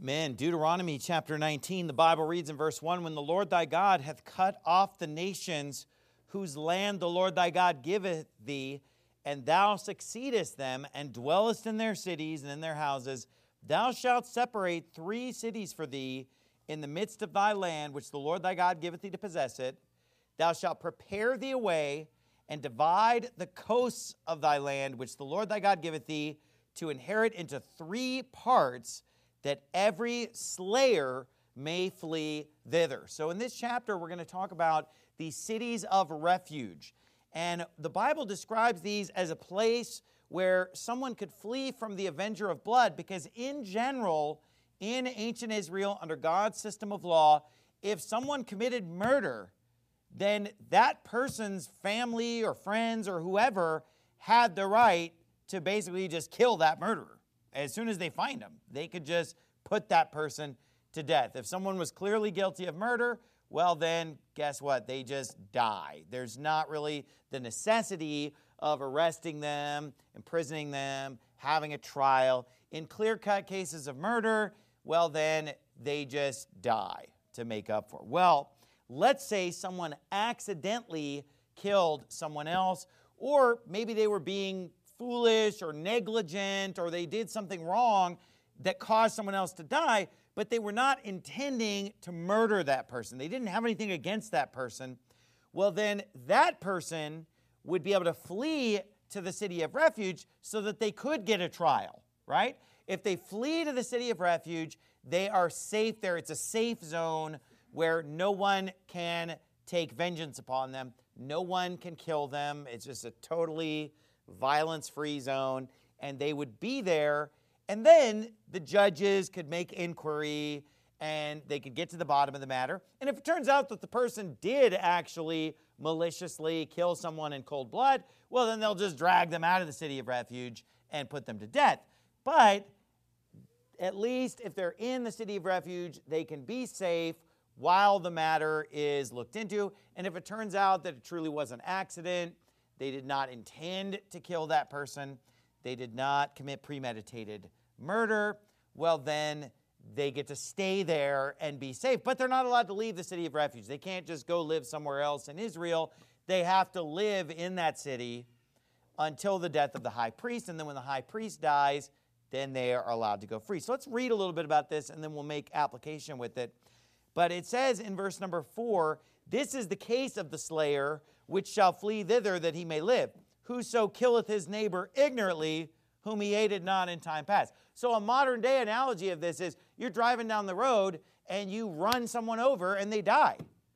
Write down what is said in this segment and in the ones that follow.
Amen. Deuteronomy chapter 19, the Bible reads in verse 1, "When the Lord thy God hath cut off the nations whose land the Lord thy God giveth thee, and thou succeedest them, and dwellest in their cities and in their houses, thou shalt separate 3 cities for thee in the midst of thy land, which the Lord thy God giveth thee to possess it. Thou shalt prepare thee a way, and divide the coasts of thy land, which the Lord thy God giveth thee, to inherit into 3 parts, that every slayer may flee thither." So in this chapter, we're going to talk about the cities of refuge. And the Bible describes these as a place where someone could flee from the avenger of blood, because in general, in ancient Israel, under God's system of law, if someone committed murder, then that person's family or friends or whoever had the right to basically just kill that murderer. As soon as they find him, they could just put that person to death. If someone was clearly guilty of murder, well then, guess what? They just die. There's not really the necessity of arresting them, imprisoning them, having a trial. In clear-cut cases of murder, well then, they just die to make up for it. Well, let's say someone accidentally killed someone else, or maybe they were being foolish or negligent, or they did something wrong that caused someone else to die, but they were not intending to murder that person. They didn't have anything against that person. Well, then that person would be able to flee to the city of refuge so that they could get a trial, right? If they flee to the city of refuge, they are safe there. It's a safe zone where no one can take vengeance upon them. No one can kill them. It's just a totally violence-free zone, and they would be there, and then the judges could make inquiry, and they could get to the bottom of the matter. And if it turns out that the person did actually maliciously kill someone in cold blood, well, then they'll just drag them out of the city of refuge and put them to death. But at least if they're in the city of refuge, they can be safe while the matter is looked into. And if it turns out that it truly was an accident, they did not intend to kill that person, they did not commit premeditated murder, well then they get to stay there and be safe. But they're not allowed to leave the city of refuge. They can't just go live somewhere else in Israel. They have to live in that city until the death of the high priest. And then when the high priest dies, then they are allowed to go free. So let's read a little bit about this, and then we'll make application with it. But it says in verse number 4, "This is the case of the slayer, which shall flee thither that he may live. Whoso killeth his neighbor ignorantly, whom he hated not in time past." So a modern day analogy of this is you're driving down the road and you run someone over and they die.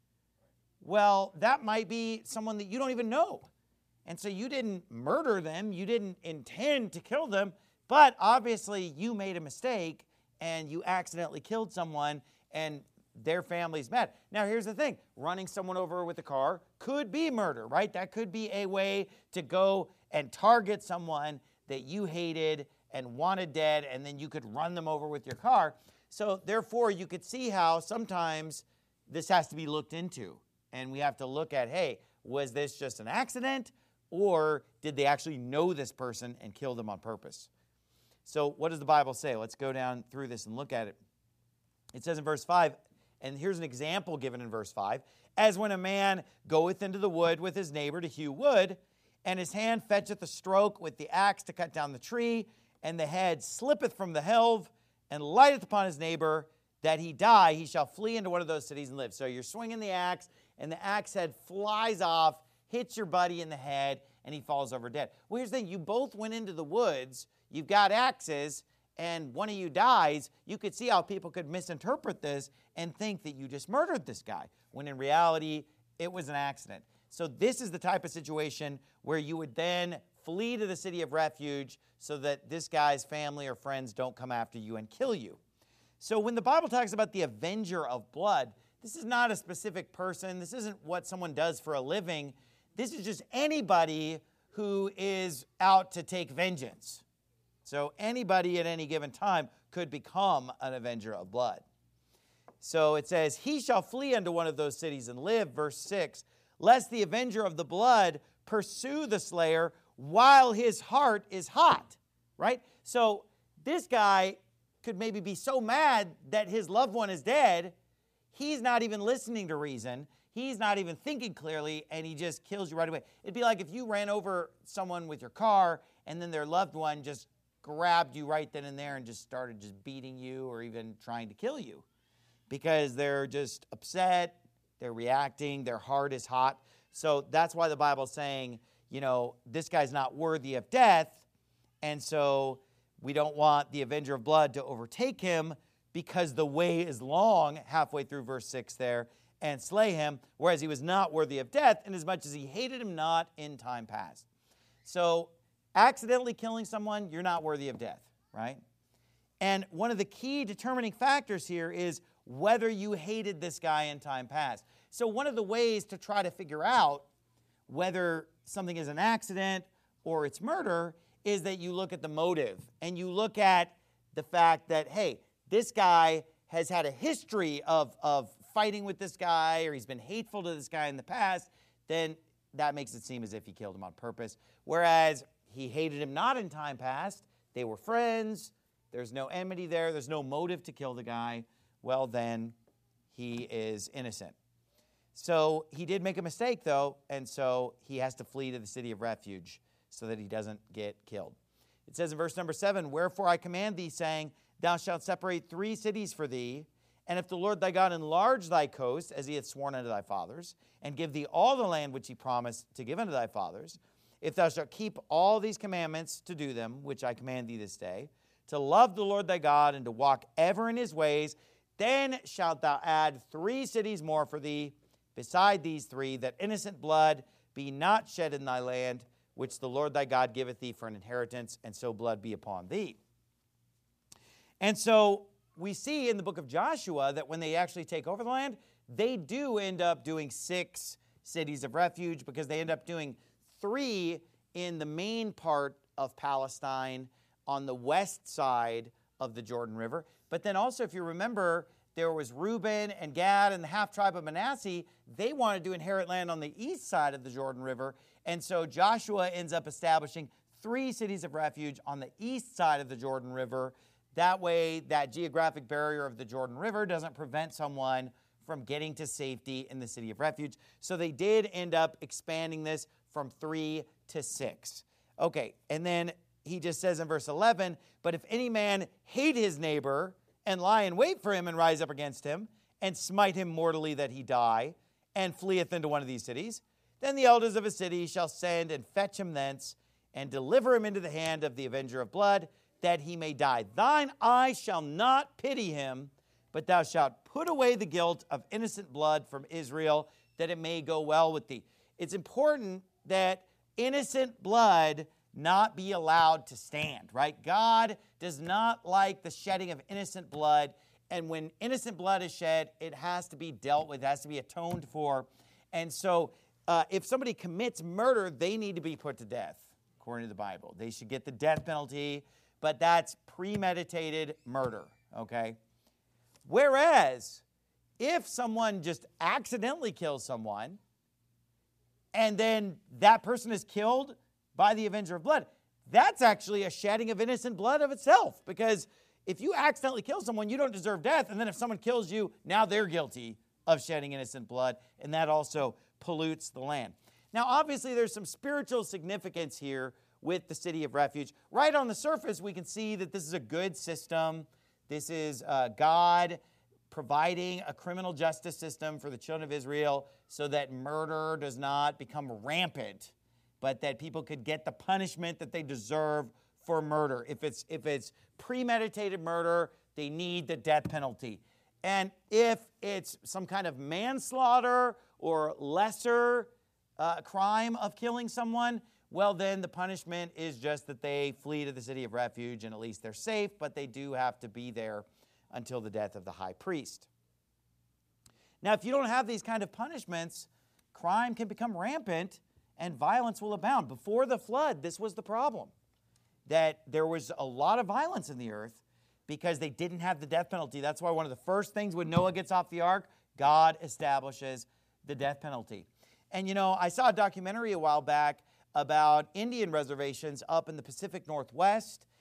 Well, that might be someone that you don't even know. And so you didn't murder them, you didn't intend to kill them, but obviously you made a mistake and you accidentally killed someone, and their family's mad. Now, here's the thing. Running someone over with a car could be murder, right? That could be a way to go and target someone that you hated and wanted dead, and then you could run them over with your car. So, therefore, you could see how sometimes this has to be looked into. And we have to look at, hey, was this just an accident, or did they actually know this person and kill them on purpose? So, what does the Bible say? Let's go down through this and look at it. It says in verse 5, and here's an example given in verse 5. "As when a man goeth into the wood with his neighbor to hew wood, and his hand fetcheth a stroke with the axe to cut down the tree, and the head slippeth from the helve, and lighteth upon his neighbor, that he die, he shall flee into one of those cities and live." So you're swinging the axe, and the axe head flies off, hits your buddy in the head, and he falls over dead. Well, here's the thing. You both went into the woods, you've got axes, and one of you dies. You could see how people could misinterpret this and think that you just murdered this guy, when in reality, it was an accident. So this is the type of situation where you would then flee to the city of refuge so that this guy's family or friends don't come after you and kill you. So when the Bible talks about the avenger of blood, this is not a specific person. This isn't what someone does for a living. This is just anybody who is out to take vengeance. So anybody at any given time could become an avenger of blood. So it says, "He shall flee unto one of those cities and live," verse 6, "lest the avenger of the blood pursue the slayer while his heart is hot." Right? So this guy could maybe be so mad that his loved one is dead, he's not even listening to reason. He's not even thinking clearly, and he just kills you right away. It'd be like if you ran over someone with your car, and then their loved one just grabbed you right then and there and just started just beating you or even trying to kill you because they're just upset, they're reacting, their heart is hot. So that's why the Bible's saying, this guy's not worthy of death, and so we don't want the avenger of blood to overtake him because the way is long, halfway through verse 6 there, and slay him, whereas he was not worthy of death, inasmuch as he hated him not in time past. So accidentally killing someone, you're not worthy of death, right? And one of the key determining factors here is whether you hated this guy in time past. So one of the ways to try to figure out whether something is an accident or it's murder is that you look at the motive, and you look at the fact that, hey, this guy has had a history of fighting with this guy, or he's been hateful to this guy in the past, then that makes it seem as if he killed him on purpose. Whereas he hated him not in time past, they were friends, there's no enmity there, there's no motive to kill the guy, well then he is innocent. So he did make a mistake though, and so he has to flee to the city of refuge so that he doesn't get killed. It says in verse number 7, "Wherefore I command thee, saying, Thou shalt separate 3 cities for thee, and if the Lord thy God enlarge thy coast, as he hath sworn unto thy fathers, and give thee all the land which he promised to give unto thy fathers, if thou shalt keep all these commandments to do them, which I command thee this day, to love the Lord thy God, and to walk ever in his ways, then shalt thou add 3 cities more for thee, beside these 3, that innocent blood be not shed in thy land, which the Lord thy God giveth thee for an inheritance, and so blood be upon thee." And so we see in the book of Joshua that when they actually take over the land, they do end up doing 6 cities of refuge, because they end up doing 3 in the main part of Palestine on the west side of the Jordan River. But then also, if you remember, there was Reuben and Gad and the half-tribe of Manasseh. They wanted to inherit land on the east side of the Jordan River. And so Joshua ends up establishing 3 cities of refuge on the east side of the Jordan River. That way, that geographic barrier of the Jordan River doesn't prevent someone from getting to safety in the city of refuge. So they did end up expanding this from 3 to 6. Okay, and then he just says in verse 11, "But if any man hate his neighbor, and lie in wait for him, and rise up against him, and smite him mortally that he die, and fleeth into one of these cities, then the elders of a city shall send and fetch him thence, and deliver him into the hand of the avenger of blood, that he may die. Thine eye shall not pity him, but thou shalt put away the guilt of innocent blood from Israel, that it may go well with thee." It's important that innocent blood not be allowed to stand, right? God does not like the shedding of innocent blood, and when innocent blood is shed, it has to be dealt with, it has to be atoned for. And so if somebody commits murder, they need to be put to death, according to the Bible. They should get the death penalty, but that's premeditated murder, okay? Whereas, if someone just accidentally kills someone, and then that person is killed by the avenger of blood, that's actually a shedding of innocent blood of itself. Because if you accidentally kill someone, you don't deserve death. And then if someone kills you, now they're guilty of shedding innocent blood. And that also pollutes the land. Now, obviously, there's some spiritual significance here with the city of refuge. Right on the surface, we can see that this is a good system. This is God providing a criminal justice system for the children of Israel so that murder does not become rampant, but that people could get the punishment that they deserve for murder. If it's premeditated murder, they need the death penalty. And if it's some kind of manslaughter or lesser crime of killing someone, well, then the punishment is just that they flee to the city of refuge, and at least they're safe, but they do have to be there until the death of the high priest. Now, if you don't have these kind of punishments, crime can become rampant and violence will abound. Before the flood, this was the problem, that there was a lot of violence in the earth because they didn't have the death penalty. That's why one of the first things when Noah gets off the ark, God establishes the death penalty. And, I saw a documentary a while back about Indian reservations up in the Pacific Northwest,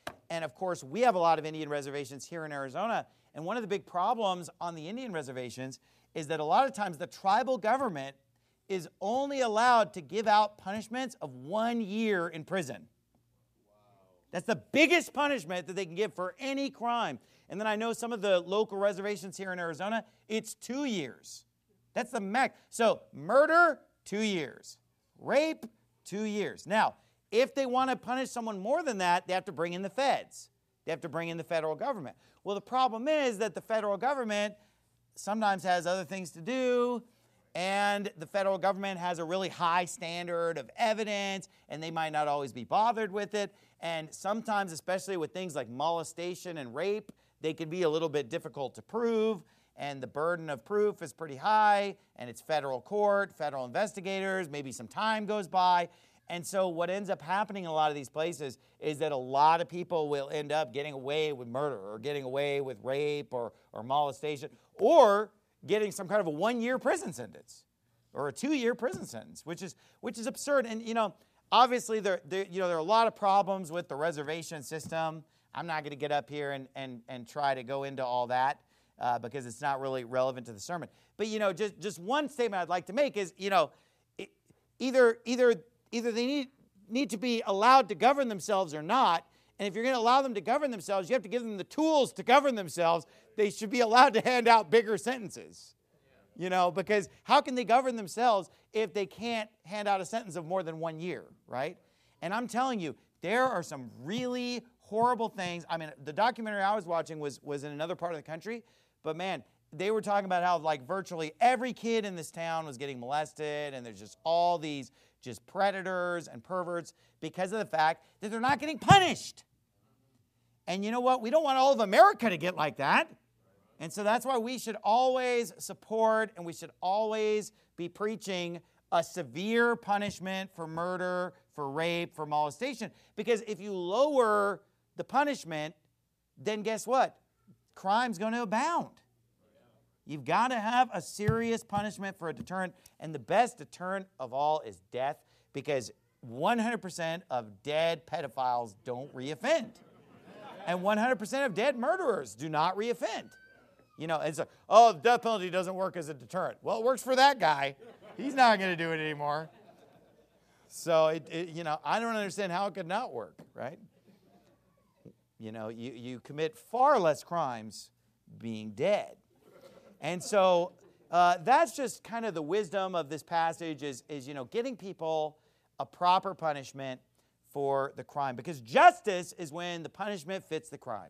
And of course, we have a lot of Indian reservations here in Arizona. And one of the big problems on the Indian reservations is that a lot of times the tribal government is only allowed to give out punishments of 1 year in prison. That's the biggest punishment that they can give for any crime. And then I know some of the local reservations here in Arizona, it's 2 years. That's the max. So murder, 2 years. Rape, 2 years. Now, if they want to punish someone more than that, they have to bring in the feds. They have to bring in the federal government. Well, the problem is that the federal government sometimes has other things to do, and the federal government has a really high standard of evidence, and they might not always be bothered with it. And sometimes, especially with things like molestation and rape, they can be a little bit difficult to prove, and the burden of proof is pretty high, and it's federal court, federal investigators, maybe some time goes by. And so what ends up happening in a lot of these places is that a lot of people will end up getting away with murder or getting away with rape or molestation or getting some kind of a 1 year prison sentence or a 2 year prison sentence, which is absurd. And, obviously there are a lot of problems with the reservation system. I'm not going to get up here and try to go into all that because it's not really relevant to the sermon. But, just one statement I'd like to make is, either they need to be allowed to govern themselves or not. And if you're going to allow them to govern themselves, you have to give them the tools to govern themselves. They should be allowed to hand out bigger sentences. Because how can they govern themselves if they can't hand out a sentence of more than 1 year, right? And I'm telling you, there are some really horrible things. I mean, the documentary I was watching was in another part of the country, but man, they were talking about how virtually every kid in this town was getting molested, and there's just all these just predators and perverts because of the fact that they're not getting punished. And you know what? We don't want all of America to get like that. And so that's why we should always support and we should always be preaching a severe punishment for murder, for rape, for molestation. Because if you lower the punishment, then guess what? Crime's going to abound. You've got to have a serious punishment for a deterrent, and the best deterrent of all is death, because 100% of dead pedophiles don't reoffend. And 100% of dead murderers do not reoffend. It's the death penalty doesn't work as a deterrent. Well, it works for that guy. He's not going to do it anymore. So, I don't understand how it could not work, right? You commit far less crimes being dead. And so that's just kind of the wisdom of this passage is getting people a proper punishment for the crime. Because justice is when the punishment fits the crime.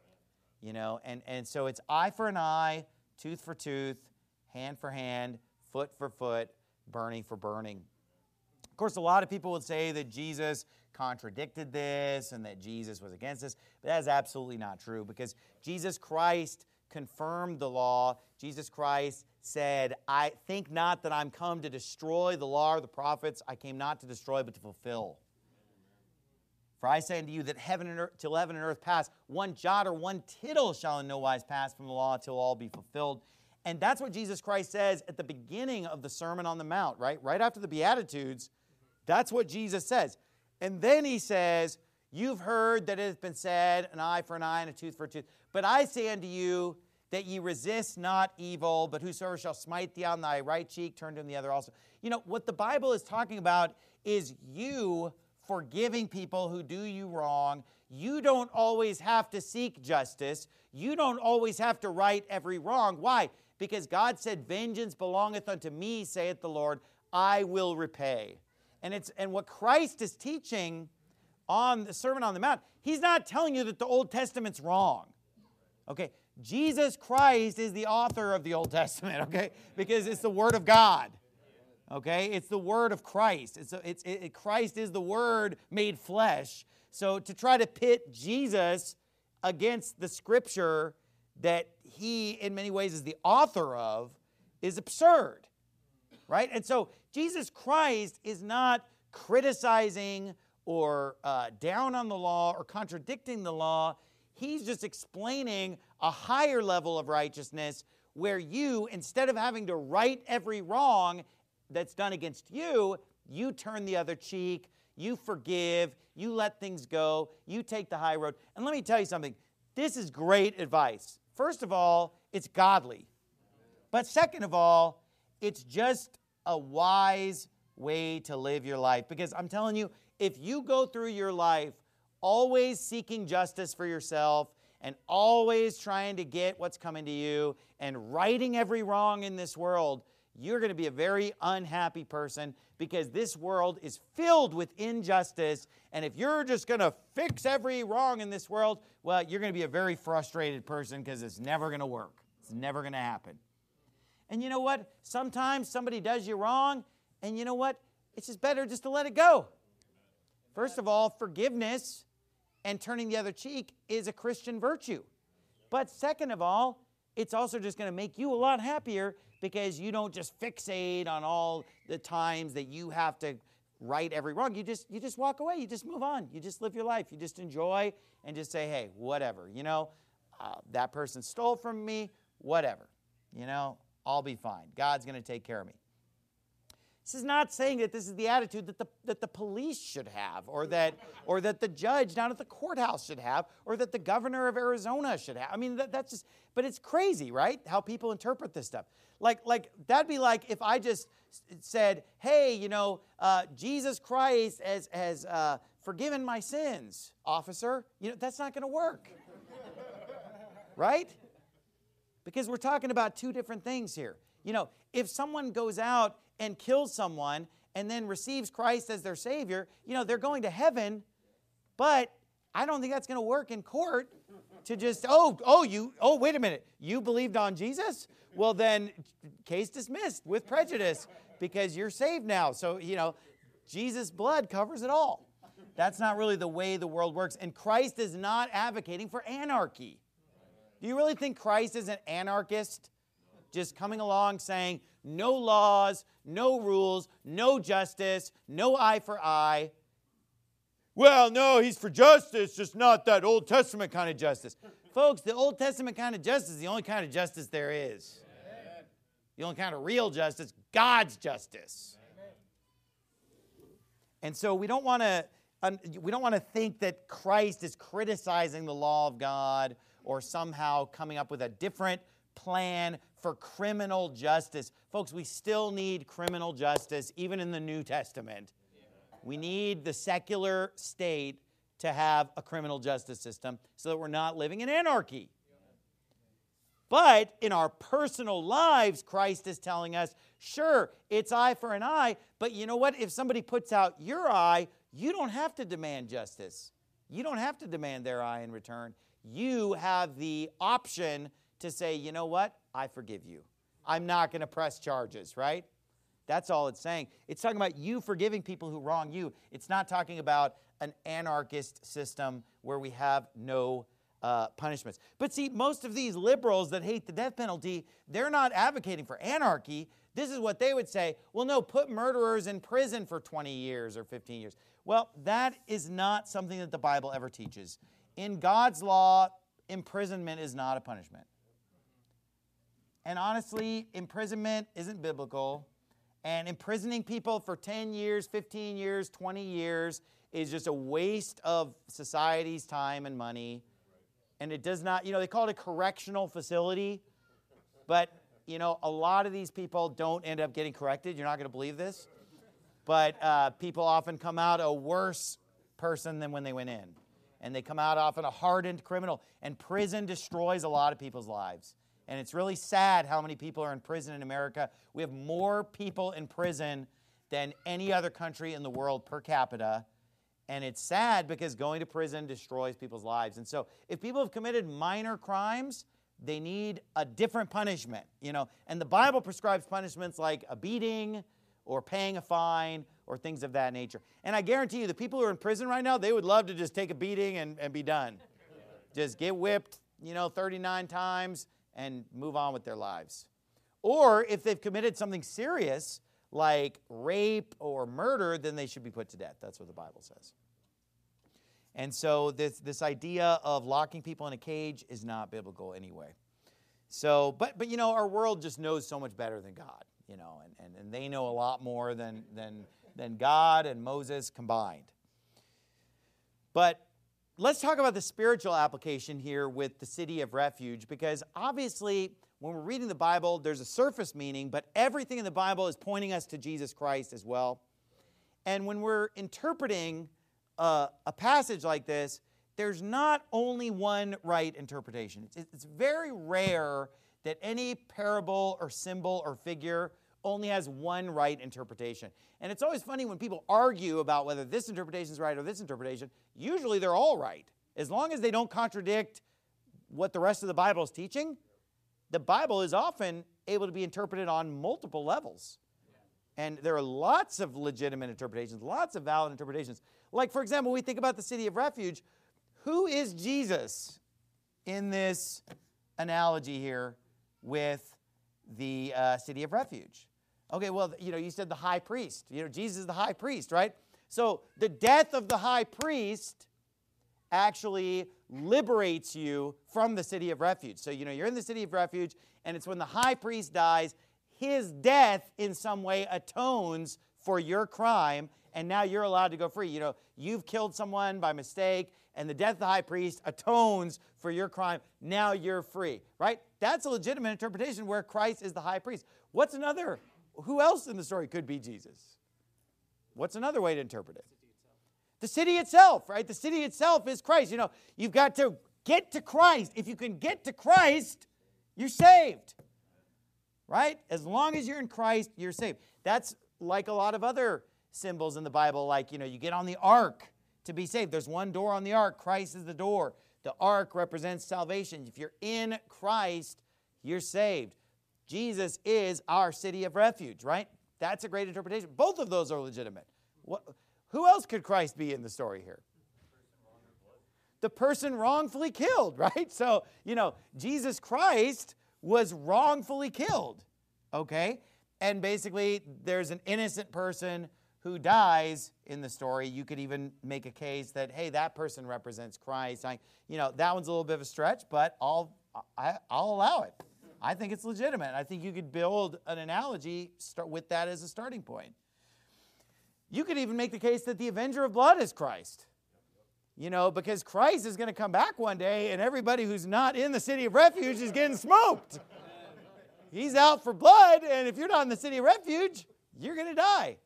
And so it's eye for an eye, tooth for tooth, hand for hand, foot for foot, burning for burning. Of course, a lot of people would say that Jesus contradicted this and that Jesus was against this, but that is absolutely not true, because Jesus Christ confirmed the law. Jesus Christ said, I think not that I'm come to destroy the law or the prophets. I came not to destroy, but to fulfill. For I say unto you that heaven and earth, till heaven and earth pass, one jot or one tittle shall in no wise pass from the law till all be fulfilled. And that's what Jesus Christ says at the beginning of the Sermon on the Mount, right? Right after the Beatitudes, that's what Jesus says. And then he says, you've heard that it has been said, an eye for an eye and a tooth for a tooth. But I say unto you that ye resist not evil, but whosoever shall smite thee on thy right cheek, turn to him the other also. What the Bible is talking about is you forgiving people who do you wrong. You don't always have to seek justice. You don't always have to right every wrong. Why? Because God said, vengeance belongeth unto me, saith the Lord, I will repay. And what Christ is teaching on the Sermon on the Mount, he's not telling you that the Old Testament's wrong. Okay? Jesus Christ is the author of the Old Testament, okay? Because it's the Word of God. Okay? It's the Word of Christ. Christ is the Word made flesh. So to try to pit Jesus against the Scripture that he, in many ways, is the author of is absurd. Right? And so Jesus Christ is not criticizing or down on the law or contradicting the law. He's just explaining a higher level of righteousness where you, instead of having to right every wrong that's done against you, you turn the other cheek, you forgive, you let things go, you take the high road. And let me tell you something. This is great advice. First of all, it's godly. But second of all, it's just a wise way to live your life. Because I'm telling you, if you go through your life always seeking justice for yourself and always trying to get what's coming to you and righting every wrong in this world, you're going to be a very unhappy person because this world is filled with injustice. And if you're just going to fix every wrong in this world, well, you're going to be a very frustrated person because it's never going to work. It's never going to happen. And you know what? Sometimes somebody does you wrong, and you know what? It's just better just to let it go. First of all, forgiveness and turning the other cheek is a Christian virtue. But second of all, it's also just going to make you a lot happier because you don't just fixate on all the times that you have to right every wrong. You just walk away. You just move on. You just live your life. You just enjoy and just say, hey, whatever. You know, that person stole from me, whatever. You know, I'll be fine. God's going to take care of me. This is not saying that this is the attitude that the police should have, or that the judge down at the courthouse should have, or that the governor of Arizona should have. I mean, that's just, but it's crazy, right? How people interpret this stuff. Like that'd be like if I just said, hey, you know, Jesus Christ has forgiven my sins, officer. You know, that's not going to work, right? Because we're talking about two different things here. You know, if someone goes out and kills someone and then receives Christ as their Savior, you know, they're going to heaven, but I don't think that's going to work in court to just, wait a minute, you believed on Jesus? Well, then, case dismissed with prejudice because you're saved now. So, you know, Jesus' blood covers it all. That's not really the way the world works. And Christ is not advocating for anarchy. Do you really think Christ is an anarchist? Just coming along saying, no laws, no rules, no justice, no eye for eye. Well, no, he's for justice, just not that Old Testament kind of justice. Folks, the Old Testament kind of justice is the only kind of justice there is. Amen. The only kind of real justice, God's justice. Amen. And so we don't want to think that Christ is criticizing the law of God or somehow coming up with a different plan for criminal justice. Folks, we still need criminal justice, even in the New Testament. We need the secular state to have a criminal justice system so that we're not living in anarchy. But in our personal lives, Christ is telling us, sure, it's eye for an eye, but you know what? If somebody puts out your eye, you don't have to demand justice. You don't have to demand their eye in return. You have the option to say, you know what? I forgive you. I'm not going to press charges, right? That's all it's saying. It's talking about you forgiving people who wrong you. It's not talking about an anarchist system where we have no punishments. But see, most of these liberals that hate the death penalty, they're not advocating for anarchy. This is what they would say, well, no, put murderers in prison for 20 years or 15 years. Well, that is not something that the Bible ever teaches. In God's law, imprisonment is not a punishment. And honestly, imprisonment isn't biblical. And imprisoning people for 10 years, 15 years, 20 years is just a waste of society's time and money. And it does not, they call it a correctional facility. But, a lot of these people don't end up getting corrected. You're not going to believe this. But people often come out a worse person than when they went in. And they come out often a hardened criminal. And prison destroys a lot of people's lives. And it's really sad how many people are in prison in America. We have more people in prison than any other country in the world per capita. And it's sad because going to prison destroys people's lives. And so if people have committed minor crimes, they need a different punishment, And the Bible prescribes punishments like a beating or paying a fine or things of that nature. And I guarantee you, the people who are in prison right now, they would love to just take a beating and be done. Just get whipped, 39 times and move on with their lives. Or if they've committed something serious like rape or murder, then they should be put to death. That's what the Bible says. And so this idea of locking people in a cage is not biblical anyway. So, but our world just knows so much better than God, and they know a lot more than than God and Moses combined. But let's talk about the spiritual application here with the city of refuge, because obviously when we're reading the Bible, there's a surface meaning, but everything in the Bible is pointing us to Jesus Christ as well. And when we're interpreting a passage like this, there's not only one right interpretation. It's very rare that any parable or symbol or figure only has one right interpretation. And it's always funny when people argue about whether this interpretation is right or this interpretation. Usually they're all right. As long as they don't contradict what the rest of the Bible is teaching, the Bible is often able to be interpreted on multiple levels. And there are lots of legitimate interpretations, lots of valid interpretations. Like, for example, we think about the city of refuge. Who is Jesus in this analogy here with the city of refuge? Okay, well, you said the high priest. Jesus is the high priest, right? So the death of the high priest actually liberates you from the city of refuge. So, you're in the city of refuge, and it's when the high priest dies, his death in some way atones for your crime, and now you're allowed to go free. You've killed someone by mistake, and the death of the high priest atones for your crime. Now you're free, right? That's a legitimate interpretation where Christ is the high priest. Who else in the story could be Jesus? What's another way to interpret it? The city itself, right? The city itself is Christ. You've got to get to Christ. If you can get to Christ, you're saved, right? As long as you're in Christ, you're saved. That's like a lot of other symbols in the Bible, like, you get on the ark to be saved. There's one door on the ark. Christ is the door. The ark represents salvation. If you're in Christ, you're saved. Jesus is our city of refuge, right? That's a great interpretation. Both of those are legitimate. Who else could Christ be in the story here? The person wrongfully killed, right? So, Jesus Christ was wrongfully killed, okay? And basically, there's an innocent person who dies in the story. You could even make a case that, hey, that person represents Christ. That one's a little bit of a stretch, but I'll allow it. I think it's legitimate. I think you could build an analogy with that as a starting point. You could even make the case that the Avenger of Blood is Christ. Because Christ is going to come back one day, and everybody who's not in the city of refuge is getting smoked. He's out for blood, and if you're not in the city of refuge, you're going to die.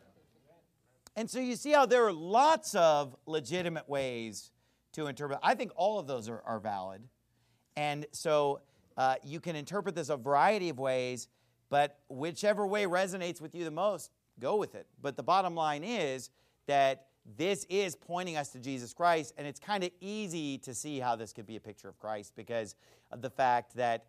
And so you see how there are lots of legitimate ways to interpret. I think all of those are valid. And so you can interpret this a variety of ways, but whichever way resonates with you the most, go with it. But the bottom line is that this is pointing us to Jesus Christ, and it's kind of easy to see how this could be a picture of Christ because of the fact that,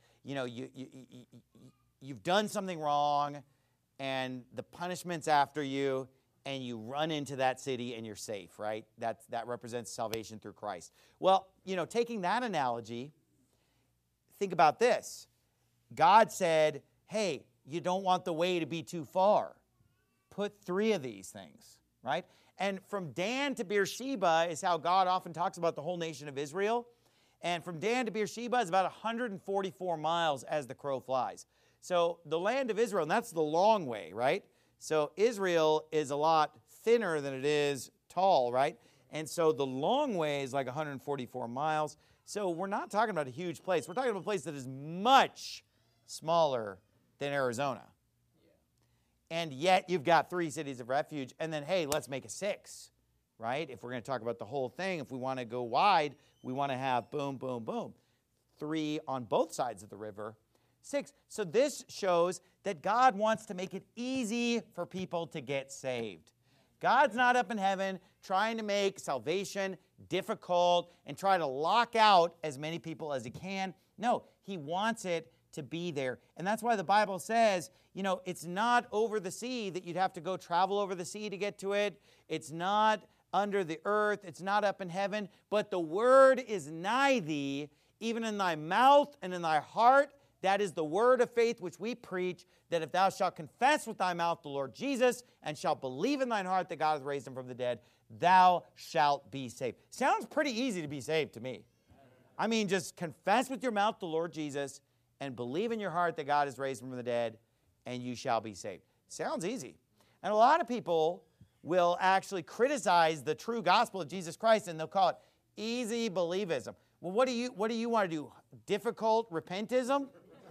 you've done something wrong, and the punishment's after you, and you run into that city and you're safe, right? That represents salvation through Christ. Well, taking that analogy, think about this. God said, hey, you don't want the way to be too far. Put 3 of these things, right? And from Dan to Beersheba is how God often talks about the whole nation of Israel. And from Dan to Beersheba is about 144 miles as the crow flies. So the land of Israel, and that's the long way, right? So Israel is a lot thinner than it is tall, right? And so the long way is like 144 miles. So we're not talking about a huge place. We're talking about a place that is much smaller than Arizona. And yet you've got 3 cities of refuge. And then, hey, let's make a 6, right? If we're going to talk about the whole thing, if we want to go wide, we want to have boom, boom, boom. 3 on both sides of the river. 6. So this shows that God wants to make it easy for people to get saved. God's not up in heaven trying to make salvation difficult and try to lock out as many people as he can. No, he wants it to be there. And that's why the Bible says, it's not over the sea that you'd have to go travel over the sea to get to it. It's not under the earth. It's not up in heaven. But the word is nigh thee, even in thy mouth and in thy heart. That is the word of faith which we preach, that if thou shalt confess with thy mouth the Lord Jesus, and shalt believe in thine heart that God hath raised him from the dead, thou shalt be saved. Sounds pretty easy to be saved to me. I mean, just confess with your mouth the Lord Jesus, and believe in your heart that God has raised him from the dead, and you shall be saved. Sounds easy. And a lot of people will actually criticize the true gospel of Jesus Christ, and they'll call it easy believism. Well, what do you want to do? Difficult repentism?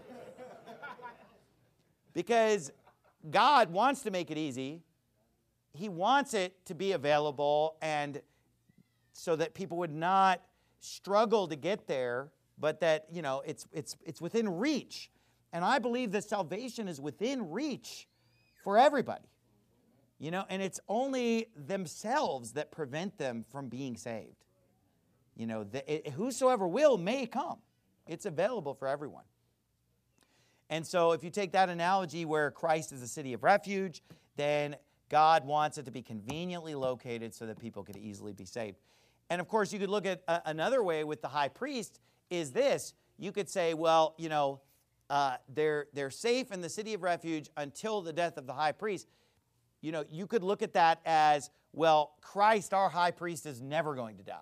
Because God wants to make it easy. He wants it to be available, and so that people would not struggle to get there, but that, it's within reach. And I believe that salvation is within reach for everybody. And it's only themselves that prevent them from being saved. Whosoever will may come. It's available for everyone. And so if you take that analogy where Christ is the city of refuge, then God wants it to be conveniently located so that people could easily be saved. And of course, you could look at another way with the high priest is this. You could say, well, they're safe in the city of refuge until the death of the high priest. You could look at that as, well, Christ, our high priest, is never going to die.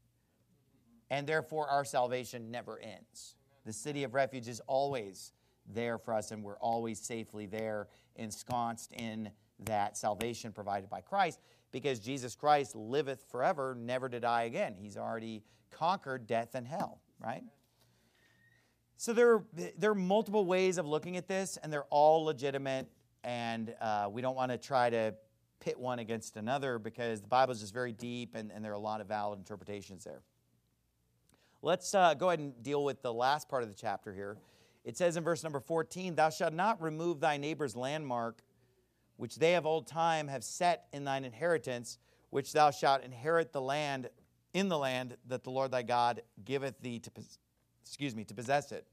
And therefore, our salvation never ends. The city of refuge is always there for us, and we're always safely there, ensconced in that salvation provided by Christ, because Jesus Christ liveth forever, never to die again. He's already conquered death and hell, right? So there are multiple ways of looking at this, and they're all legitimate, and we don't want to try to pit one against another because the Bible is just very deep, and there are a lot of valid interpretations there. Let's go ahead and deal with the last part of the chapter here. It says in verse number 14, "Thou shalt not remove thy neighbor's landmark, which they of old time have set in thine inheritance, which thou shalt inherit the land in the land that the Lord thy God giveth thee to possess it."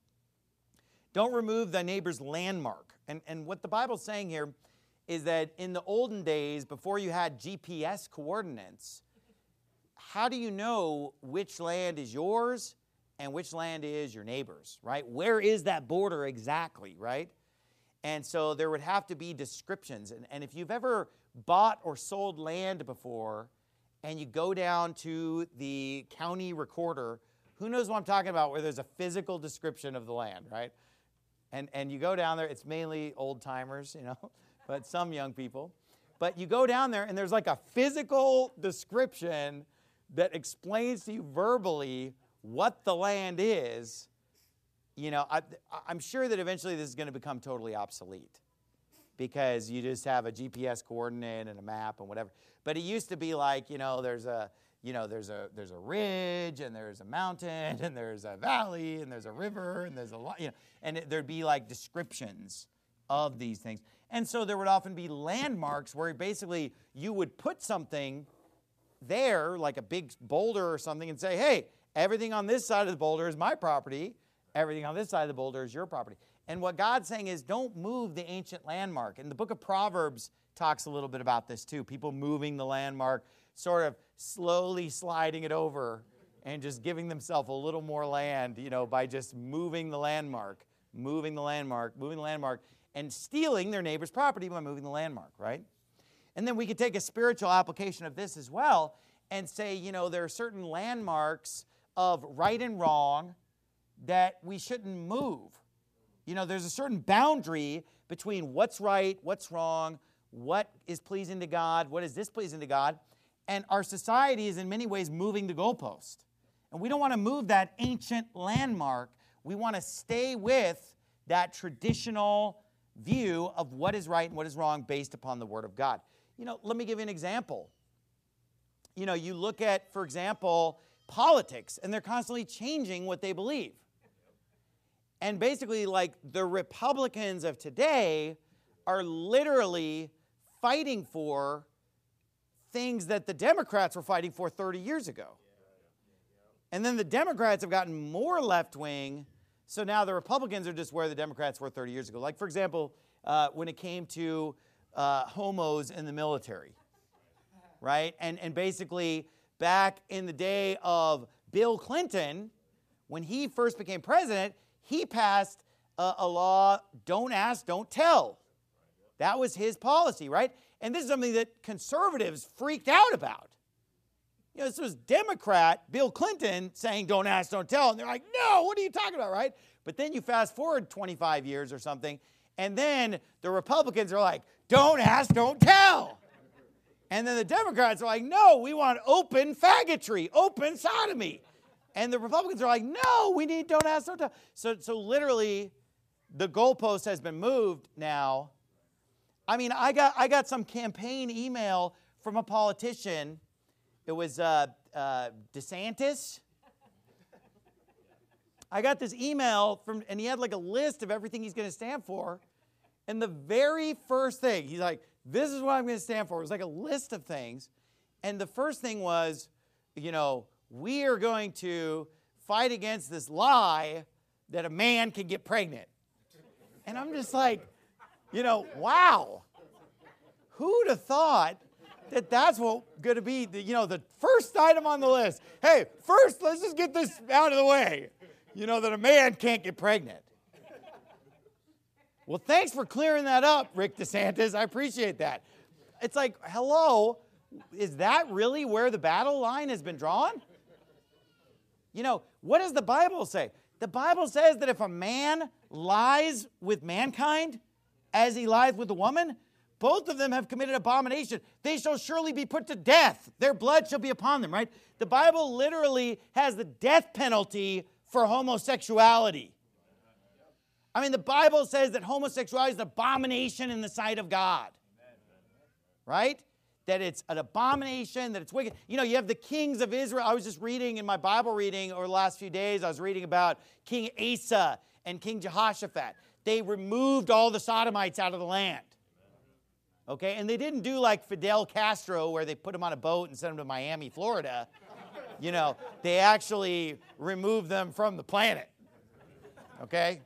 Don't remove thy neighbor's landmark. And what the Bible's saying here is that in the olden days, before you had GPS coordinates, how do you know which land is yours and which land is your neighbor's, right? Where is that border exactly, right? And so there would have to be descriptions. And if you've ever bought or sold land before and you go down to the county recorder, who knows what I'm talking about, where there's a physical description of the land, right? And you go down there, it's mainly old timers, but some young people. But you go down there and there's like a physical description that explains to you verbally what the land is. I'm sure that eventually this is going to become totally obsolete because you just have a GPS coordinate and a map and whatever. But it used to be like, there's a ridge and there's a mountain and there's a valley and there's a river and there's and there'd be like descriptions of these things. And so there would often be landmarks where basically you would put something there, like a big boulder or something, and say, hey, everything on this side of the boulder is my property. Everything on this side of the boulder is your property. And what God's saying is don't move the ancient landmark. And the book of Proverbs talks a little bit about this too. People moving the landmark, sort of slowly sliding it over and just giving themselves a little more land, by just moving the landmark, and stealing their neighbor's property by moving the landmark, right? And then we could take a spiritual application of this as well and say, there are certain landmarks of right and wrong that we shouldn't move. There's a certain boundary between what's right, what's wrong, what is pleasing to God, what is displeasing to God. And our society is in many ways moving the goalpost. And we don't want to move that ancient landmark. We want to stay with that traditional view of what is right and what is wrong based upon the Word of God. Let me give you an example. You look at, for example, politics, and they're constantly changing what they believe. And basically, like the Republicans of today are literally fighting for things that the Democrats were fighting for 30 years ago. And then the Democrats have gotten more left-wing, so now the Republicans are just where the Democrats were 30 years ago. Like, for example, when it came to homos in the military, right? And basically, back in the day of Bill Clinton, when he first became president, he passed a law, don't ask, don't tell. That was his policy, right? And this is something that conservatives freaked out about. This was Democrat Bill Clinton saying, don't ask, don't tell. And they're like, no, what are you talking about, right? But then you fast forward 25 years or something, and then the Republicans are like, don't ask, don't tell. And then the Democrats are like, no, we want open faggotry, open sodomy. And the Republicans are like, no, we need don't ask, don't tell. So literally, the goalpost has been moved now. I mean, I got some campaign email from a politician. It was DeSantis. I got this email and he had like a list of everything he's going to stand for. And the very first thing, he's like, this is what I'm going to stand for. It was like a list of things. And the first thing was, we are going to fight against this lie that a man can get pregnant. And I'm just like, wow. Who'd have thought that that's what going to be the first item on the list? Hey, first, let's just get this out of the way. That a man can't get pregnant. Well, thanks for clearing that up, Rick DeSantis. I appreciate that. It's like, hello, is that really where the battle line has been drawn? What does the Bible say? The Bible says that if a man lies with mankind as he lies with a woman, both of them have committed abomination. They shall surely be put to death. Their blood shall be upon them, right? The Bible literally has the death penalty for homosexuality. I mean, the Bible says that homosexuality is an abomination in the sight of God. Right? That it's an abomination, that it's wicked. You have the kings of Israel. I was just reading in my Bible reading over the last few days, I was reading about King Asa and King Jehoshaphat. They removed all the sodomites out of the land. Okay? And they didn't do like Fidel Castro where they put them on a boat and sent them to Miami, Florida. They actually removed them from the planet. Okay?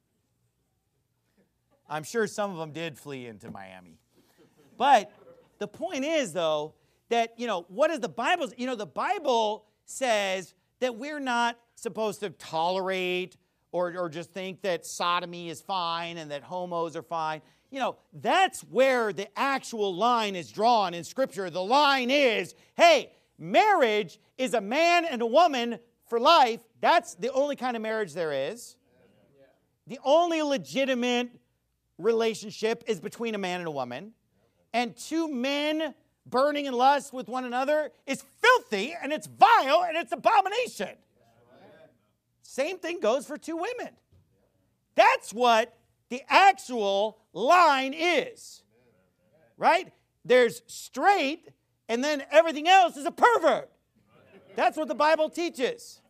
I'm sure some of them did flee into Miami. But the point is, though, that, what is the Bible? The Bible says that we're not supposed to tolerate or just think that sodomy is fine and that homos are fine. That's where the actual line is drawn in Scripture. The line is, hey, marriage is a man and a woman for life. That's the only kind of marriage there is. The only legitimate relationship is between a man and a woman. And two men burning in lust with one another is filthy and it's vile and it's abomination. Same thing goes for two women. That's what the actual line is. Right? There's straight and then everything else is a pervert. That's what the Bible teaches.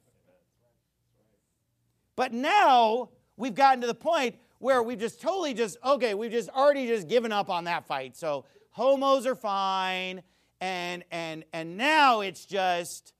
But now we've gotten to the point where we've just we've just already given up on that fight. So homos are fine, and now it's just,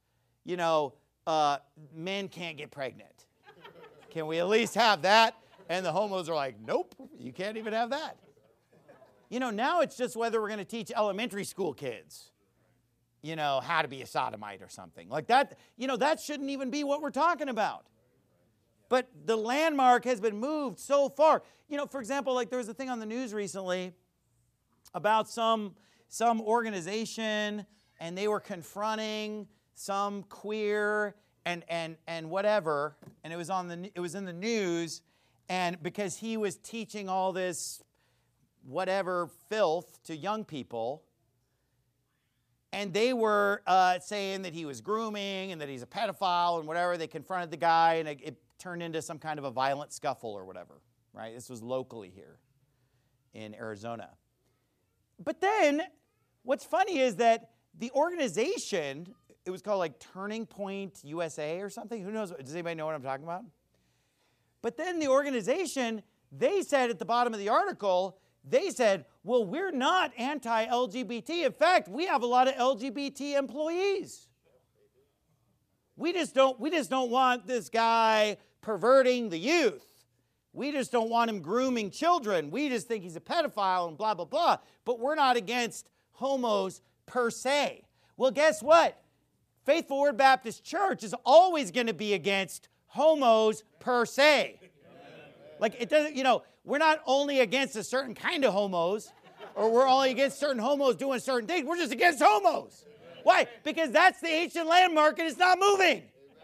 men can't get pregnant. Can we at least have that? And the homos are like, nope, you can't even have that. Now it's just whether we're going to teach elementary school kids, how to be a sodomite or something. Like that, that shouldn't even be what we're talking about. But the landmark has been moved so far. For example, like there was a thing on the news recently about some organization, and they were confronting some queer and whatever, and it was in the news, and because he was teaching all this whatever filth to young people, and they were saying that he was grooming and that he's a pedophile and whatever. They confronted the guy, and it turned into some kind of a violent scuffle or whatever, right? This was locally here in Arizona. But then, what's funny is that the organization, it was called like Turning Point USA or something. Who knows? Does anybody know what I'm talking about? But then the organization, they said at the bottom of the article, they said, well, we're not anti-LGBT. In fact, we have a lot of LGBT employees. We just don't want this guy perverting the youth. We just don't want him grooming children. We just think he's a pedophile and blah, blah, blah. But we're not against homos per se. Well, guess what? Faithful Word Baptist Church is always going to be against homos per se. Like, it doesn't, we're not only against a certain kind of homos, or we're only against certain homos doing certain things. We're just against homos. Why? Because that's the ancient landmark and it's not moving.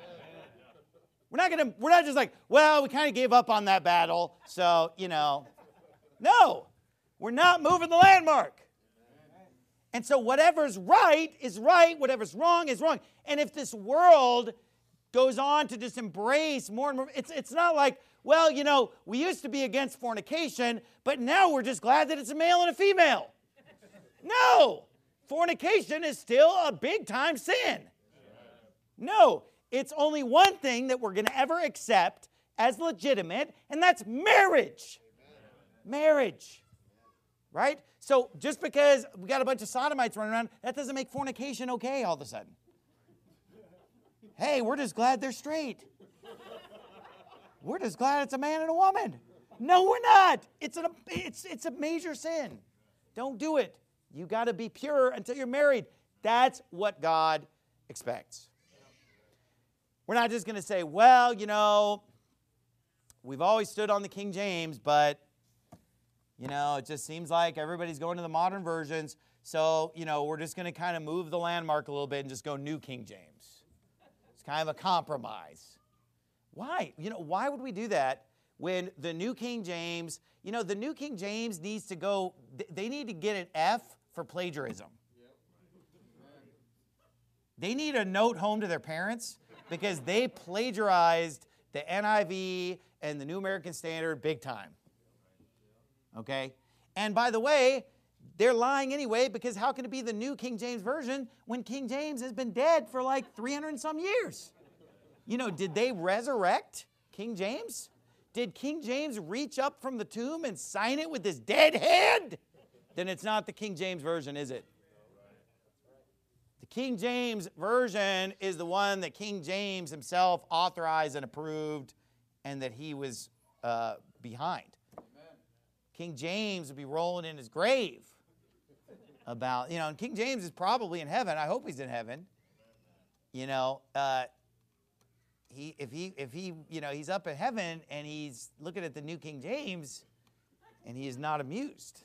We're not just like, well, we kind of gave up on that battle, so, No, we're not moving the landmark. And so whatever's right is right, whatever's wrong is wrong. And if this world goes on to just embrace more and more, it's not like, well, we used to be against fornication, but now we're just glad that it's a male and a female. No, fornication is still a big-time sin. No, it's only one thing that we're going to ever accept as legitimate, and that's marriage. Marriage. Right? So just because we got a bunch of sodomites running around, that doesn't make fornication okay all of a sudden. Hey, we're just glad they're straight. We're just glad it's a man and a woman. No, we're not. It's a major sin. Don't do it. You got to be pure until you're married. That's what God expects. We're not just going to say, well, we've always stood on the King James, but it just seems like everybody's going to the modern versions. So, we're just going to kind of move the landmark a little bit and just go New King James. It's kind of a compromise. Why? Why would we do that when the New King James, the New King James needs to go, they need to get an F for plagiarism. They need a note home to their parents because they plagiarized the NIV and the New American Standard big time. Okay? And by the way, they're lying anyway because how can it be the New King James Version when King James has been dead for like 300 and some years? Did they resurrect King James? Did King James reach up from the tomb and sign it with his dead hand? Then it's not the King James Version, is it? The King James Version is the one that King James himself authorized and approved and that he was behind. King James would be rolling in his grave about, and King James is probably in heaven. I hope he's in heaven. If he's up in heaven and he's looking at the New King James and he is not amused.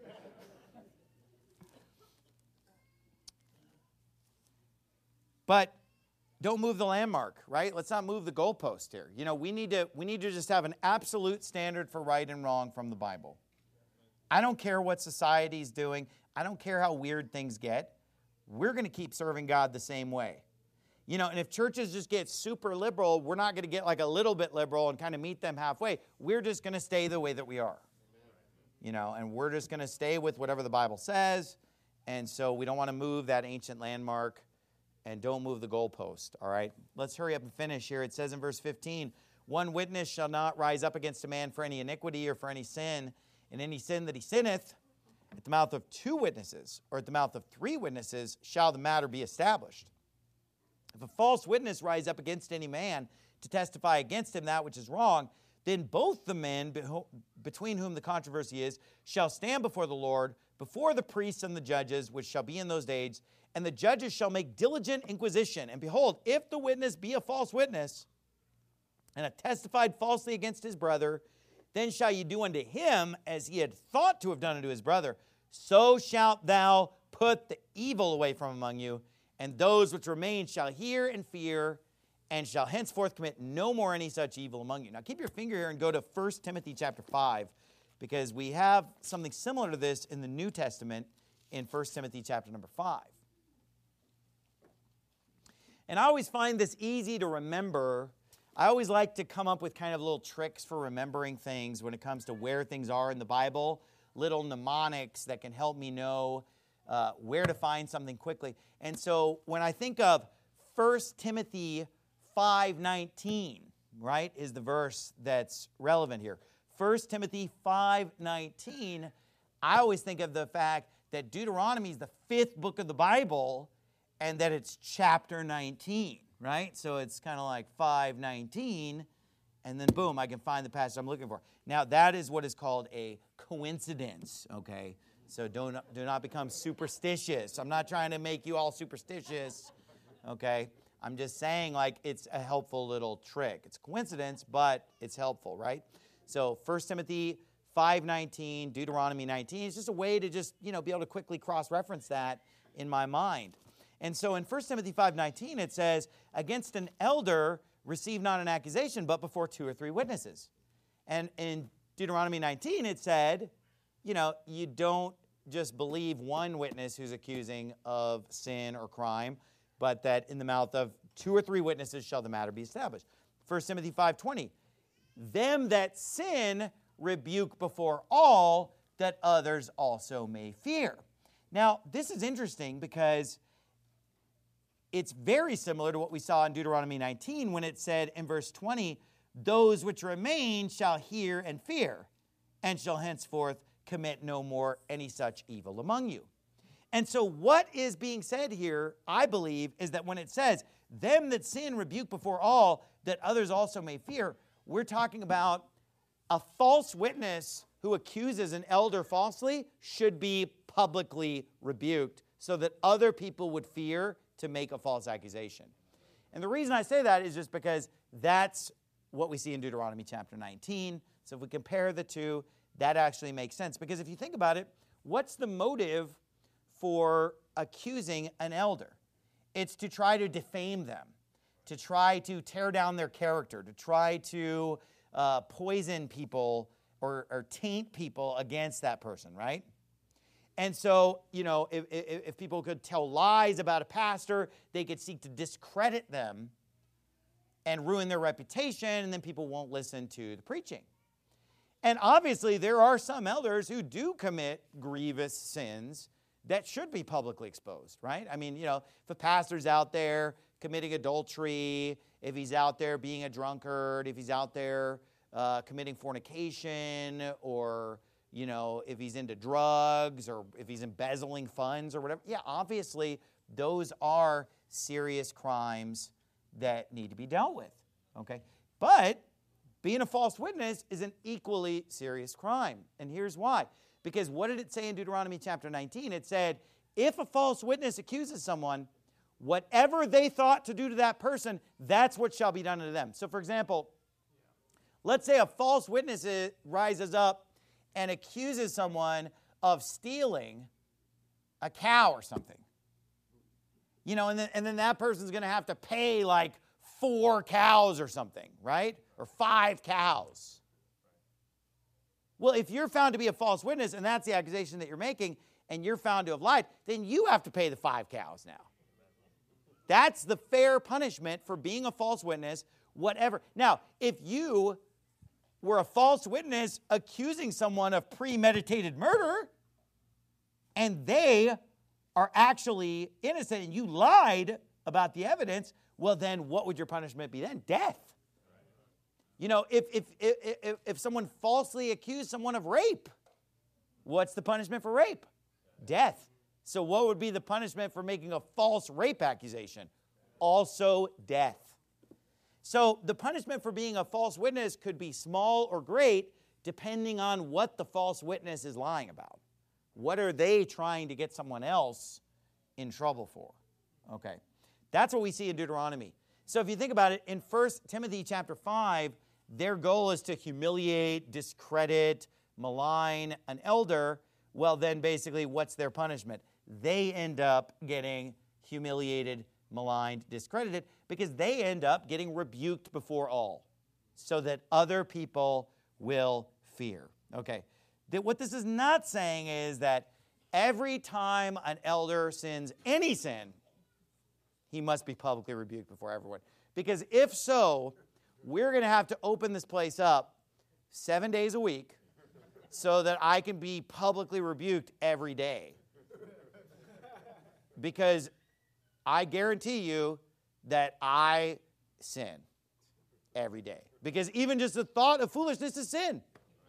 But don't move the landmark, right? Let's not move the goalpost here. We need to just have an absolute standard for right and wrong from the Bible. I don't care what society's doing. I don't care how weird things get. We're going to keep serving God the same way. And if churches just get super liberal, we're not going to get like a little bit liberal and kind of meet them halfway. We're just going to stay the way that we are. And we're just going to stay with whatever the Bible says. And so we don't want to move that ancient landmark and don't move the goalpost, all right? Let's hurry up and finish here. It says in verse 15, one witness shall not rise up against a man for any iniquity or for any sin. And any sin that he sinneth, at the mouth of 2 witnesses or at the mouth of 3 witnesses shall the matter be established. If a false witness rise up against any man to testify against him that which is wrong, then both the men between whom the controversy is shall stand before the Lord, before the priests and the judges, which shall be in those days, and the judges shall make diligent inquisition. And behold, if the witness be a false witness, and have testified falsely against his brother, then shall you do unto him as he had thought to have done unto his brother. So shalt thou put the evil away from among you, and those which remain shall hear and fear, and shall henceforth commit no more any such evil among you. Now keep your finger here and go to 1 Timothy chapter 5, because we have something similar to this in the New Testament in 1 Timothy chapter number 5. And I always find this easy to remember. I always like to come up with kind of little tricks for remembering things when it comes to where things are in the Bible, little mnemonics that can help me know where to find something quickly. And so when I think of 1 Timothy 5:19, right, is the verse that's relevant here. 1 Timothy 5:19, I always think of the fact that Deuteronomy is the 5th book of the Bible and that it's chapter 19, right? So it's kind of like 5:19, and then boom, I can find the passage I'm looking for. Now, that is what is called a coincidence, okay? So do not become superstitious. I'm not trying to make you all superstitious, okay? I'm just saying, like, it's a helpful little trick. It's a coincidence, but it's helpful, right? So 1 Timothy 5:19, Deuteronomy 19, it's just a way to just, be able to quickly cross-reference that in my mind. And so in 1 Timothy 5:19, it says, against an elder, receive not an accusation, but before 2 or 3 witnesses. And in Deuteronomy 19, it said, you don't just believe one witness who's accusing of sin or crime, but that in the mouth of 2 or 3 witnesses shall the matter be established. 1 Timothy 5:20, them that sin rebuke before all, that others also may fear. Now, this is interesting because it's very similar to what we saw in Deuteronomy 19 when it said in verse 20, those which remain shall hear and fear, and shall henceforth commit no more any such evil among you. And so what is being said here, I believe, is that when it says, them that sin rebuke before all, that others also may fear, we're talking about a false witness who accuses an elder falsely should be publicly rebuked so that other people would fear to make a false accusation. And the reason I say that is just because that's what we see in Deuteronomy chapter 19. So if we compare the two, that actually makes sense. Because if you think about it, what's the motive for accusing an elder? It's to try to defame them, to try to tear down their character, to try to poison people or taint people against that person, right? And so, if people could tell lies about a pastor, they could seek to discredit them and ruin their reputation, and then people won't listen to the preaching. And obviously, there are some elders who do commit grievous sins that should be publicly exposed, right? I mean, if a pastor's out there committing adultery, if he's out there being a drunkard, if he's out there committing fornication, or, if he's into drugs, or if he's embezzling funds or whatever, yeah, obviously, those are serious crimes that need to be dealt with, okay? But being a false witness is an equally serious crime. And here's why. Because what did it say in Deuteronomy chapter 19? It said, if a false witness accuses someone, whatever they thought to do to that person, that's what shall be done to them. So for example, let's say a false witness rises up and accuses someone of stealing a cow or something. And then that person's going to have to pay like 4 cows or something, right? Or 5 cows. Well, if you're found to be a false witness, and that's the accusation that you're making, and you're found to have lied, then you have to pay the 5 cows now. That's the fair punishment for being a false witness, whatever. Now, if you were a false witness accusing someone of premeditated murder, and they are actually innocent, and you lied about the evidence, well, then what would your punishment be then? Death. If someone falsely accused someone of rape, what's the punishment for rape? Death. So what would be the punishment for making a false rape accusation? Also death. So the punishment for being a false witness could be small or great, depending on what the false witness is lying about. What are they trying to get someone else in trouble for? Okay. That's what we see in Deuteronomy. So if you think about it, in 1 Timothy chapter 5, their goal is to humiliate, discredit, malign an elder. Well, then basically, what's their punishment? They end up getting humiliated, maligned, discredited, because they end up getting rebuked before all, so that other people will fear. Okay. What this is not saying is that every time an elder sins any sin, he must be publicly rebuked before everyone. Because if so, we're going to have to open this place up 7 days a week so that I can be publicly rebuked every day. Because I guarantee you that I sin every day. Because even just the thought of foolishness is sin.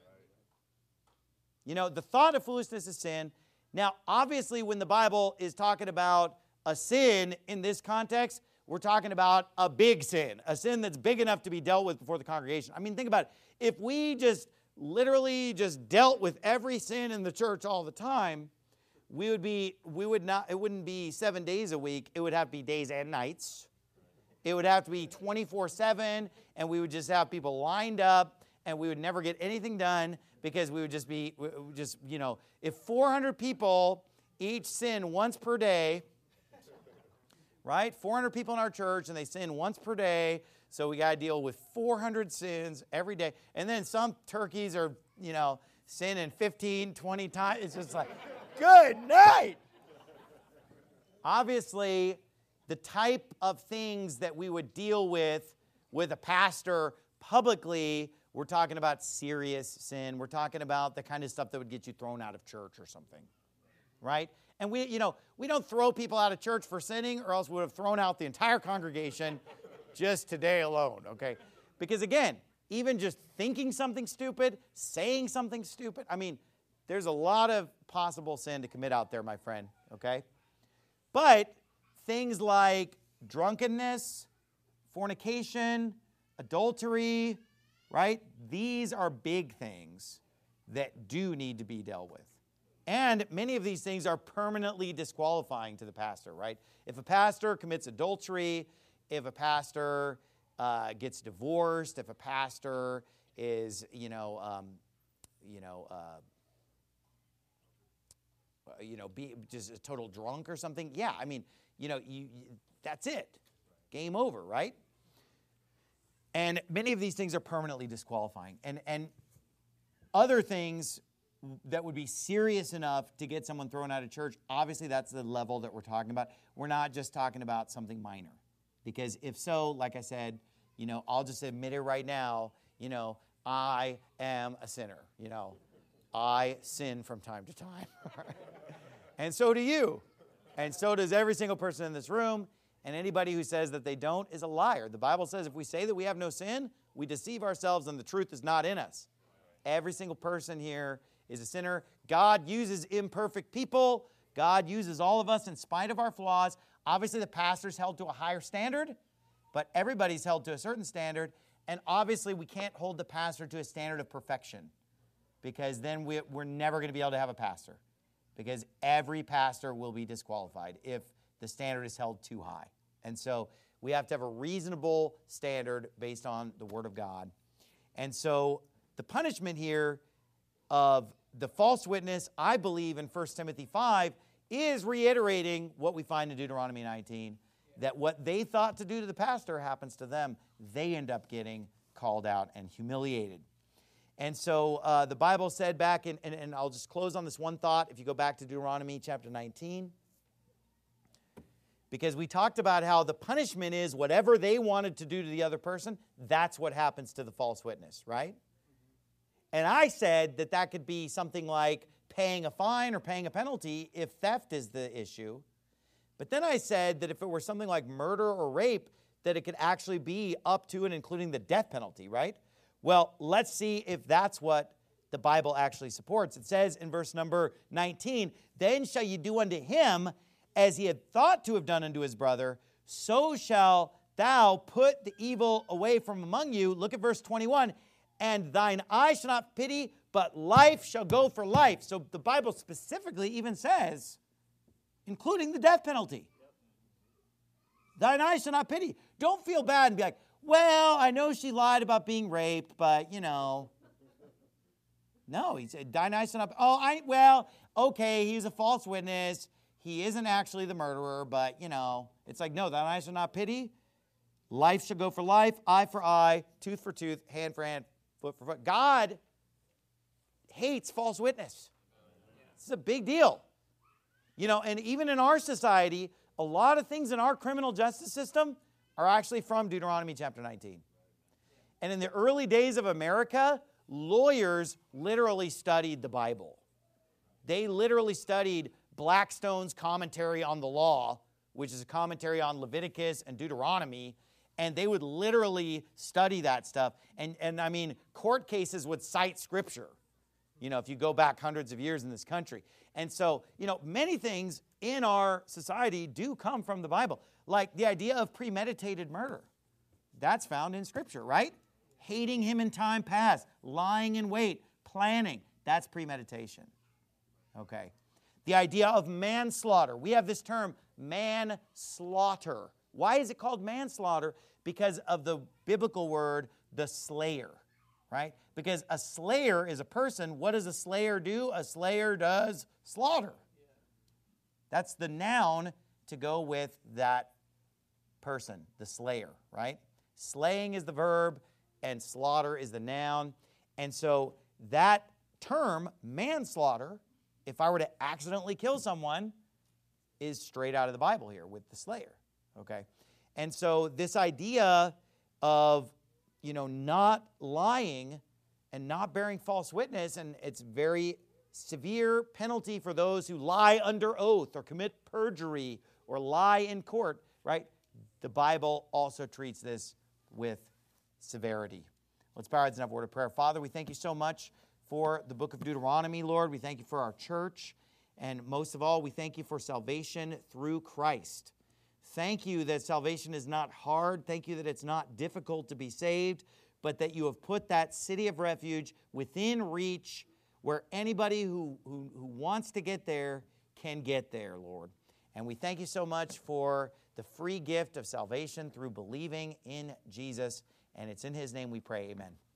The thought of foolishness is sin. Now, obviously, when the Bible is talking about a sin in this context, we're talking about a big sin, a sin that's big enough to be dealt with before the congregation. I mean, think about it. If we just literally just dealt with every sin in the church all the time, it wouldn't be 7 days a week. It would have to be days and nights. It would have to be 24/7, and we would just have people lined up, and we would never get anything done because we would just be, if 400 people each sin once per day, right? 400 people in our church, and they sin once per day, so we got to deal with 400 sins every day. And then some turkeys are, sinning 15, 20 times. It's just like, Good night. Obviously, the type of things that we would deal with a pastor publicly, we're talking about serious sin. We're talking about the kind of stuff that would get you thrown out of church or something, right? And we don't throw people out of church for sinning, or else we would have thrown out the entire congregation just today alone, okay? Because again, even just thinking something stupid, saying something stupid, I mean, there's a lot of possible sin to commit out there, my friend, okay? But things like drunkenness, fornication, adultery, right? These are big things that do need to be dealt with. And many of these things are permanently disqualifying to the pastor, right? If a pastor commits adultery, if a pastor gets divorced, if a pastor is, be just a total drunk or something, yeah, I mean, that's it. Game over, right? And many of these things are permanently disqualifying. And other things that would be serious enough to get someone thrown out of church, obviously that's the level that we're talking about. We're not just talking about something minor. Because if so, like I said, I'll just admit it right now, I am a sinner. I sin from time to time. And so do you. And so does every single person in this room. And anybody who says that they don't is a liar. The Bible says if we say that we have no sin, we deceive ourselves and the truth is not in us. Every single person here is a sinner. God uses imperfect people. God uses all of us in spite of our flaws. Obviously, the pastor's held to a higher standard, but everybody's held to a certain standard. And obviously, we can't hold the pastor to a standard of perfection, because then we're never going to be able to have a pastor, because every pastor will be disqualified if the standard is held too high. And so we have to have a reasonable standard based on the Word of God. And so the punishment here of the false witness, I believe in 1 Timothy 5, is reiterating what we find in Deuteronomy 19, that what they thought to do to the pastor happens to them. They end up getting called out and humiliated. And so the Bible said back, and I'll just close on this one thought, if you go back to Deuteronomy chapter 19, because we talked about how the punishment is whatever they wanted to do to the other person, that's what happens to the false witness, right? And I said that could be something like paying a fine or paying a penalty if theft is the issue. But then I said that if it were something like murder or rape, that it could actually be up to and including the death penalty, right? Well, let's see if that's what the Bible actually supports. It says in verse number 19, "Then shall you do unto him as he had thought to have done unto his brother, so shall thou put the evil away from among you." Look at verse 21. "And thine eye shall not pity, but life shall go for life." So the Bible specifically even says, including the death penalty. Thine eye shall not pity. Don't feel bad and be like, well, I know she lied about being raped, but, No, he said, thine eye shall not, okay, he's a false witness. He isn't actually the murderer, but, it's like, no, thine eye shall not pity. Life shall go for life, eye for eye, tooth for tooth, hand for hand, foot for foot. God hates false witness. This is a big deal. And even in our society, a lot of things in our criminal justice system are actually from Deuteronomy chapter 19. And in the early days of America, lawyers literally studied the Bible. They literally studied Blackstone's commentary on the law, which is a commentary on Leviticus and Deuteronomy, and they would literally study that stuff. And I mean, court cases would cite Scripture, if you go back hundreds of years in this country. And so, many things in our society do come from the Bible, like the idea of premeditated murder. That's found in Scripture, right? Hating him in time past, lying in wait, planning. That's premeditation. Okay. The idea of manslaughter. We have this term, manslaughter. Why is it called manslaughter? Because of the biblical word, the slayer, right? Because a slayer is a person. What does a slayer do? A slayer does slaughter. That's the noun to go with that person, the slayer, right? Slaying is the verb, and slaughter is the noun. And so that term, manslaughter, if I were to accidentally kill someone, is straight out of the Bible here with the slayer, okay? And so this idea of, not lying and not bearing false witness, and it's very severe penalty for those who lie under oath or commit perjury or lie in court, right? The Bible also treats this with severity. Let's bow our heads and have a word of prayer. Father, we thank you so much for the book of Deuteronomy, Lord. We thank you for our church. And most of all, we thank you for salvation through Christ. Thank you that salvation is not hard. Thank you that it's not difficult to be saved, but that you have put that city of refuge within reach where anybody who wants to get there can get there, Lord. And we thank you so much for the free gift of salvation through believing in Jesus. And it's in his name we pray, amen.